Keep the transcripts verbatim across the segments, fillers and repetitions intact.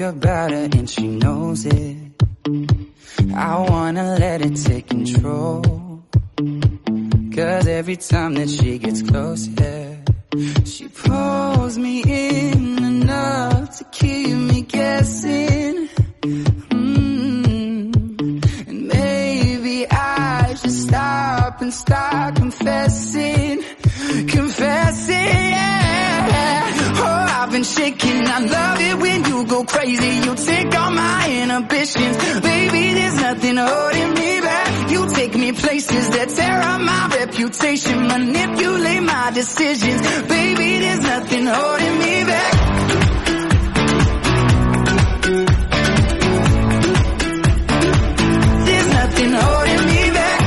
about her and she knows it. I wanna let it take control, 'cause every time that she gets close, yeah, she pulls me in enough to keep me guessing. Mm. And maybe I should stop and start confessing, confessing, yeah. Oh, I've been shaking, I love it when you go crazy. You take all my inhibitions, baby, there's nothing holding me back. You take me places that tear up my reputation, manipulate my decisions, baby, there's nothing holding me back. There's nothing holding me back.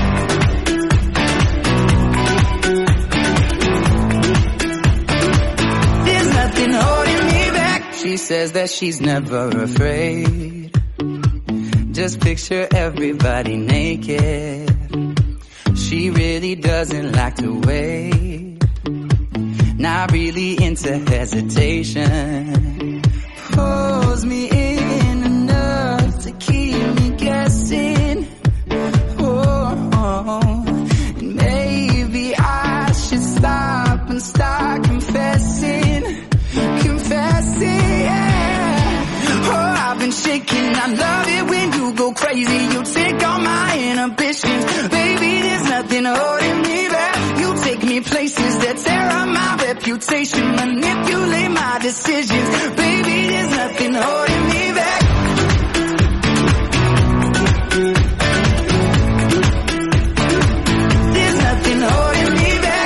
There's nothing holding me back. She says that she's never afraid. Just picture everybody naked. She really doesn't like to wait. Not really into hesitation. Pulls me in enough to keep me guessing. Oh, oh. And maybe I should stop and start confessing, confessing, yeah. Oh, I've been shaking, I love it when you go crazy. You take all my inhibitions, baby, there's nothing holding me back. You take me places that tear up my reputation, manipulate my decisions, baby, there's nothing holding me back. There's nothing holding me back.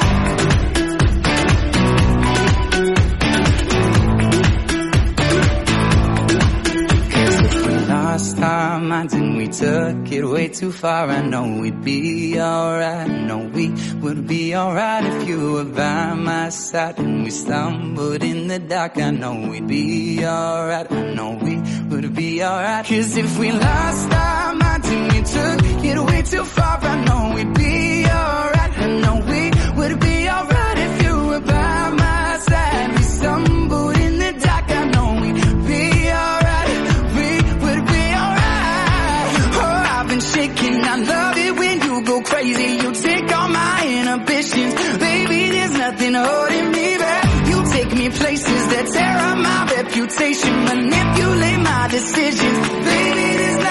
Lost our minds and we took it way too far. I know we'd be alright. I know we would be alright if you were by my side. And we stumbled in the dark. I know we'd be alright. I know we would be alright. 'Cause if we lost our minds and we took it way too far, I know we'd be alright. I know we would be alright if you were by my side. We stumbled in the dark. I know we'd be alright. Shaking, I love it when you go crazy. You take all my inhibitions, baby, there's nothing holding me back. You take me places that tear up my reputation, manipulate my decisions, baby, there's